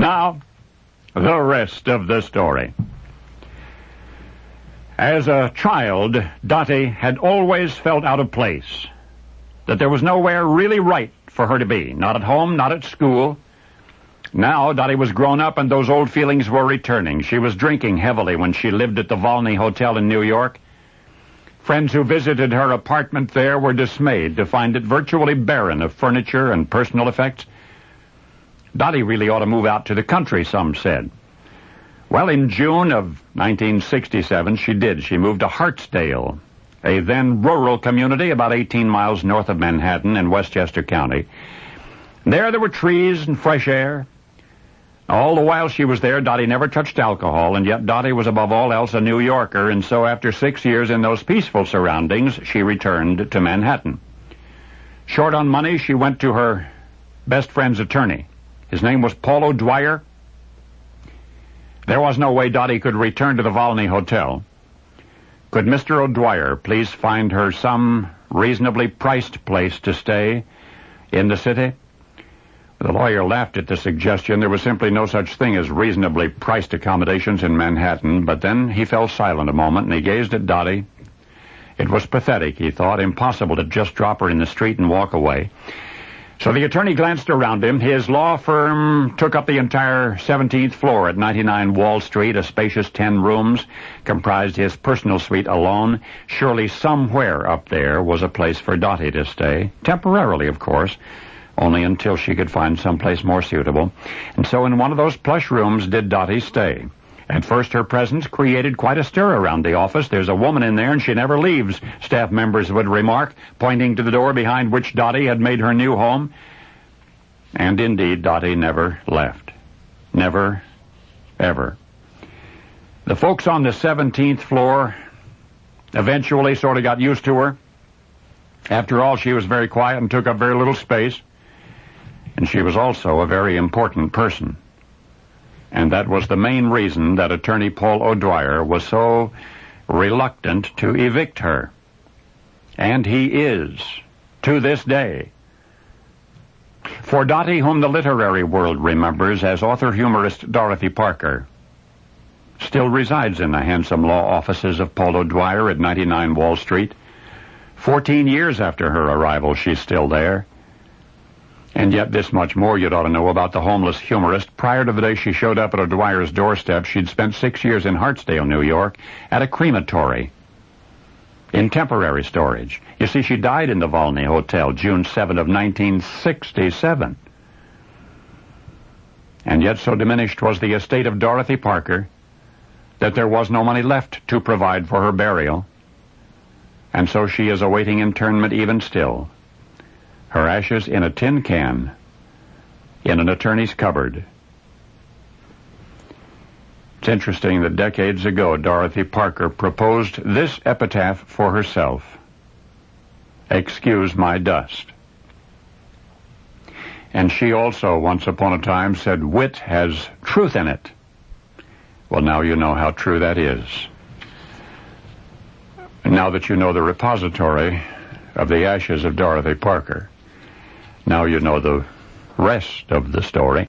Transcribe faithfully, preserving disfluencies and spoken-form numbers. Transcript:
Now, the rest of the story. As a child, Dottie had always felt out of place, that there was nowhere really right for her to be, not at home, not at school. Now, Dottie was grown up, and those old feelings were returning. She was drinking heavily when she lived at the Volney Hotel in New York. Friends who visited her apartment there were dismayed to find it virtually barren of furniture and personal effects. Dottie really ought to move out to the country, some said. Well, in June of nineteen sixty-seven, she did. She moved to Hartsdale, a then rural community about eighteen miles north of Manhattan in Westchester County. There, there were trees and fresh air. All the while she was there, Dottie never touched alcohol, and yet Dottie was above all else a New Yorker, and so after six years in those peaceful surroundings, she returned to Manhattan. Short on money, she went to her best friend's attorney. His name was Paul O'Dwyer. There was no way Dottie could return to the Volney Hotel. Could Mister O'Dwyer please find her some reasonably priced place to stay in the city? The lawyer laughed at the suggestion. There was simply no such thing as reasonably priced accommodations in Manhattan, but then he fell silent a moment, and he gazed at Dottie. It was pathetic, he thought, impossible to just drop her in the street and walk away. So the attorney glanced around him. His law firm took up the entire seventeenth floor at ninety-nine Wall Street, a spacious ten rooms, comprised his personal suite alone. Surely somewhere up there was a place for Dottie to stay, temporarily, of course, only until she could find someplace more suitable. And so in one of those plush rooms did Dottie stay. At first, her presence created quite a stir around the office. There's a woman in there, and she never leaves, staff members would remark, pointing to the door behind which Dottie had made her new home. And indeed, Dottie never left. Never, ever. The folks on the seventeenth floor eventually sort of got used to her. After all, she was very quiet and took up very little space. And she was also a very important person. And that was the main reason that attorney Paul O'Dwyer was so reluctant to evict her. And he is, to this day. For Dottie, whom the literary world remembers as author-humorist Dorothy Parker, still resides in the handsome law offices of Paul O'Dwyer at ninety-nine Wall Street. Fourteen years after her arrival, she's still there. And yet this much more you'd ought to know about the homeless humorist. Prior to the day she showed up at O'Dwyer's doorstep, she'd spent six years in Hartsdale, New York, at a crematory in temporary storage. You see, she died in the Volney Hotel June seventh of nineteen sixty-seven. And yet so diminished was the estate of Dorothy Parker that there was no money left to provide for her burial. And so she is awaiting interment even still. Her ashes in a tin can, in an attorney's cupboard. It's interesting that decades ago, Dorothy Parker proposed this epitaph for herself. Excuse my dust. And she also, once upon a time, said, wit has truth in it. Well, now you know how true that is. And now that you know the repository of the ashes of Dorothy Parker, now you know the rest of the story.